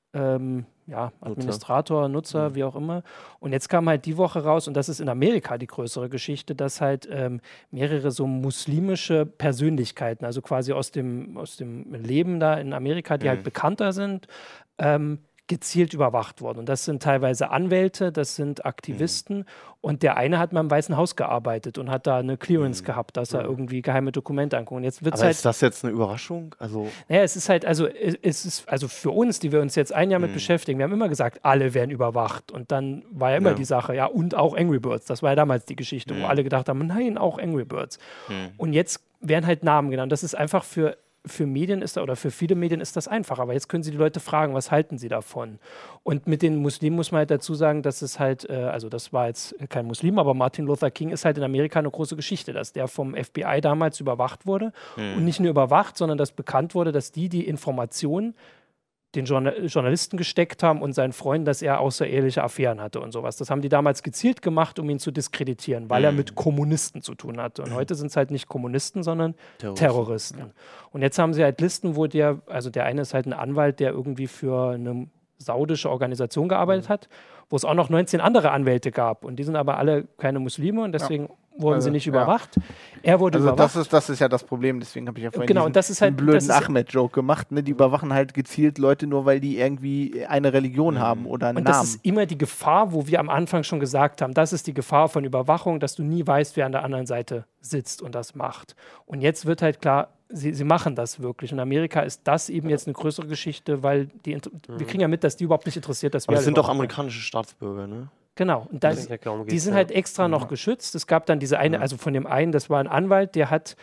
Administrator, Nutzer, wie auch immer. Und jetzt kam halt die Woche raus, und das ist in Amerika die größere Geschichte, dass halt mehrere so muslimische Persönlichkeiten, also quasi aus dem Leben da in Amerika, die halt bekannter sind, gezielt überwacht worden. Und das sind teilweise Anwälte, das sind Aktivisten. Und der eine hat mal im Weißen Haus gearbeitet und hat da eine Clearance gehabt, dass er irgendwie geheime Dokumente anguckt. Und jetzt wird es Aber halt. ist das jetzt eine Überraschung? Also Naja, es ist halt, also es ist, also für uns, die wir uns jetzt ein Jahr mit beschäftigen, wir haben immer gesagt, alle werden überwacht. Und dann war ja immer die Sache, ja, und auch Angry Birds. Das war ja damals die Geschichte, wo alle gedacht haben, nein, auch Angry Birds. Und jetzt werden halt Namen genannt. Das ist einfach für Medien ist oder für viele Medien ist das einfach. Aber jetzt können sie die Leute fragen, was halten sie davon? Und mit den Muslimen muss man halt dazu sagen, dass es halt, also das war jetzt kein Muslim, aber Martin Luther King ist halt in Amerika eine große Geschichte, dass der vom FBI damals überwacht wurde und nicht nur überwacht, sondern dass bekannt wurde, dass die Informationen den Journalisten gesteckt haben und seinen Freunden, dass er außereheliche Affären hatte und sowas. Das haben die damals gezielt gemacht, um ihn zu diskreditieren, weil er mit Kommunisten zu tun hatte. Und heute sind es halt nicht Kommunisten, sondern Terroristen. Und jetzt haben sie halt Listen, wo der eine ist halt ein Anwalt, der irgendwie für eine saudische Organisation gearbeitet hat, wo es auch noch 19 andere Anwälte gab. Und die sind aber alle keine Muslime und deswegen wurden sie nicht überwacht. Er wurde überwacht. Das ist ja das Problem, deswegen habe ich ja vorhin diesen blöden Ahmed-Joke gemacht. Ne? Die überwachen halt gezielt Leute nur, weil die irgendwie eine Religion haben oder einen und Namen. Das ist immer die Gefahr, wo wir am Anfang schon gesagt haben, das ist die Gefahr von Überwachung, dass du nie weißt, wer an der anderen Seite sitzt und das macht. Und jetzt wird halt klar, sie machen das wirklich. In Amerika ist das eben jetzt eine größere Geschichte, weil wir kriegen ja mit, dass die überhaupt nicht interessiert, dass wir das sind doch amerikanische Staatsbürger, ne? Genau, und die sind halt extra noch geschützt. Es gab dann diese eine, also von dem einen, das war ein Anwalt, der hat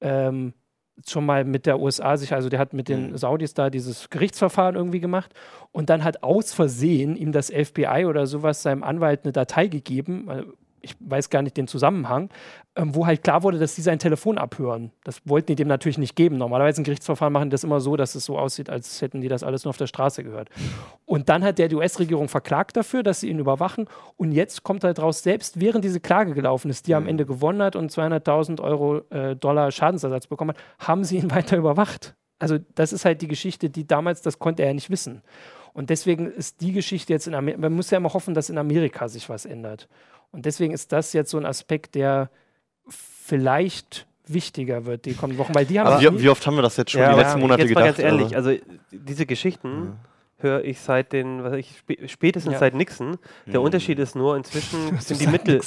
schon mal mit der USA der hat mit den Saudis da dieses Gerichtsverfahren irgendwie gemacht und dann hat aus Versehen ihm das FBI oder sowas seinem Anwalt eine Datei gegeben, ich weiß gar nicht den Zusammenhang, wo halt klar wurde, dass die sein Telefon abhören. Das wollten die dem natürlich nicht geben. Normalerweise in Gerichtsverfahren machen die das immer so, dass es so aussieht, als hätten die das alles nur auf der Straße gehört. Und dann hat der die US-Regierung verklagt dafür, dass sie ihn überwachen. Und jetzt kommt halt raus, selbst während diese Klage gelaufen ist, die am Ende gewonnen hat und 200.000 Dollar Schadensersatz bekommen hat, haben sie ihn weiter überwacht. Also das ist halt die Geschichte, die damals, das konnte er ja nicht wissen. Und deswegen ist die Geschichte jetzt in Amerika, man muss ja immer hoffen, dass in Amerika sich was ändert. Und deswegen ist das jetzt so ein Aspekt, der vielleicht wichtiger wird die kommenden Wochen, weil die haben... Wie oft haben wir das jetzt schon die letzten Monate jetzt gedacht? Mal ganz ehrlich, also diese Geschichten höre ich seit spätestens seit Nixon. Der Unterschied ist nur, inzwischen sind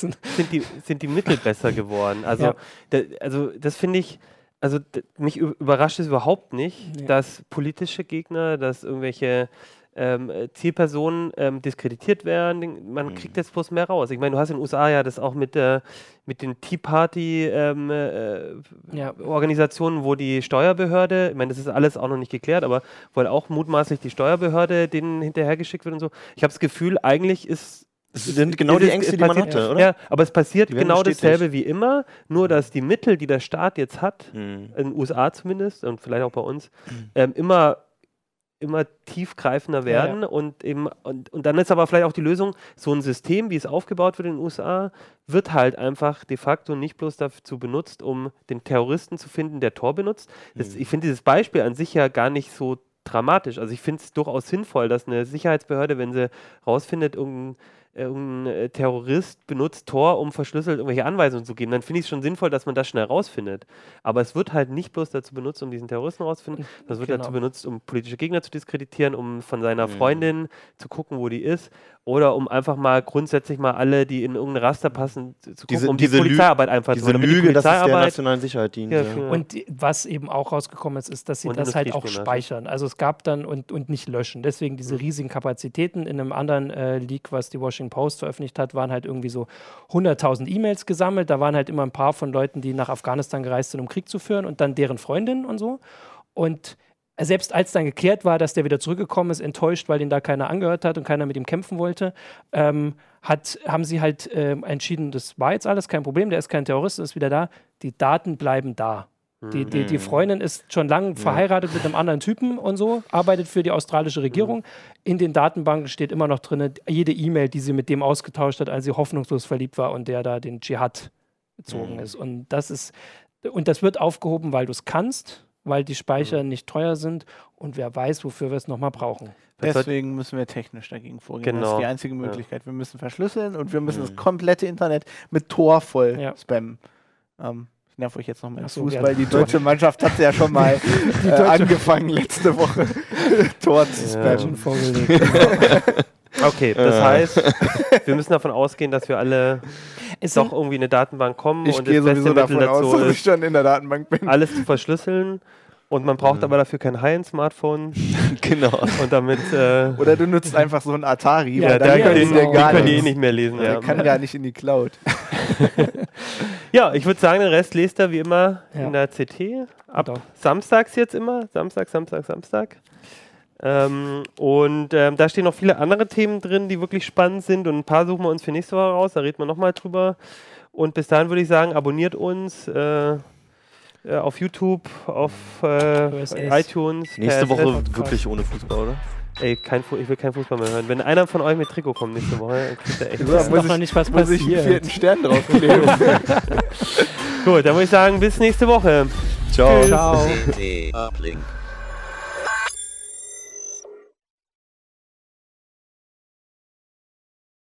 die Mittel besser geworden. Also, das finde ich... Also mich überrascht es überhaupt nicht, dass politische Gegner, dass irgendwelche Zielpersonen diskreditiert werden. Man kriegt jetzt bloß mehr raus. Ich meine, du hast in den USA ja das auch mit den Tea Party Organisationen, wo die Steuerbehörde, ich meine, das ist alles auch noch nicht geklärt, aber wo halt auch mutmaßlich die Steuerbehörde denen hinterhergeschickt wird und so. Ich habe das Gefühl, eigentlich das sind genau die Ängste, die man hatte, oder? Ja, aber es passiert genau dasselbe wie immer, nur dass die Mittel, die der Staat jetzt hat, in den USA zumindest und vielleicht auch bei uns, immer tiefgreifender werden und dann ist aber vielleicht auch die Lösung, so ein System, wie es aufgebaut wird in den USA, wird halt einfach de facto nicht bloß dazu benutzt, um den Terroristen zu finden, der Tor benutzt. Ich finde dieses Beispiel an sich ja gar nicht so dramatisch. Also ich finde es durchaus sinnvoll, dass eine Sicherheitsbehörde, wenn sie rausfindet, irgendein Terrorist benutzt Tor, um verschlüsselt irgendwelche Anweisungen zu geben, dann finde ich es schon sinnvoll, dass man das schnell rausfindet. Aber es wird halt nicht bloß dazu benutzt, um diesen Terroristen rauszufinden, das wird dazu benutzt, um politische Gegner zu diskreditieren, um von seiner Freundin zu gucken, wo die ist, oder um einfach mal grundsätzlich mal alle, die in irgendein Raster passen, zu gucken, um die Polizeiarbeit einfach zu machen. Diese Lüge, dass es der nationalen Sicherheit dient. Und was eben auch rausgekommen ist, dass sie das halt auch speichern. Also es gab dann und nicht löschen. Deswegen diese riesigen Kapazitäten. In einem anderen Leak, was die Washington Post veröffentlicht hat, waren halt irgendwie so 100.000 E-Mails gesammelt. Da waren halt immer ein paar von Leuten, die nach Afghanistan gereist sind, um Krieg zu führen und dann deren Freundinnen und so. Und selbst als dann geklärt war, dass der wieder zurückgekommen ist, enttäuscht, weil ihn da keiner angehört hat und keiner mit ihm kämpfen wollte, haben sie halt entschieden, das war jetzt alles kein Problem, der ist kein Terrorist, ist wieder da. Die Daten bleiben da. Die Freundin ist schon lange verheiratet mit einem anderen Typen und so, arbeitet für die australische Regierung. In den Datenbanken steht immer noch drin, jede E-Mail, die sie mit dem ausgetauscht hat, als sie hoffnungslos verliebt war und der da den Dschihad bezogen ist. Und das wird aufgehoben, weil du es kannst, weil die Speicher nicht teuer sind und wer weiß, wofür wir es nochmal brauchen. Deswegen müssen wir technisch dagegen vorgehen. Das ist die einzige Möglichkeit. Wir müssen verschlüsseln und wir müssen das komplette Internet mit Tor voll spammen. Ich nerv euch jetzt noch mal ins Fußball. Die deutsche Mannschaft hat ja schon mal angefangen letzte Woche Tor zu spammen. Okay, das heißt, wir müssen davon ausgehen, dass wir alle doch irgendwie in eine Datenbank kommen und das beste Mittel dazu ist, ich schon in der Datenbank bin. Alles zu verschlüsseln. Und man braucht aber dafür kein High-End-Smartphone. Genau. Und damit, oder du nutzt einfach so ein Atari. Ja, weil den kann die nicht mehr lesen. Der kann gar nicht in die Cloud. Ja, ich würde sagen, den Rest lest er wie immer in der CT. Samstags jetzt immer. Samstag. Da stehen noch viele andere Themen drin, die wirklich spannend sind. Und ein paar suchen wir uns für nächste Woche raus. Da reden wir nochmal drüber. Und bis dahin würde ich sagen, abonniert uns. auf YouTube, auf OSS. iTunes. Nächste PSS. Woche wirklich ohne Fußball, oder? Ey, ich will kein Fußball mehr hören. Wenn einer von euch mit Trikot kommt nächste Woche, dann kriegt er echt. Ist doch noch nicht was Muss ich einen passiert. 4. Stern draufkleben. Gut, dann würde ich sagen, bis nächste Woche. Ciao. Ciao. CT Uplink.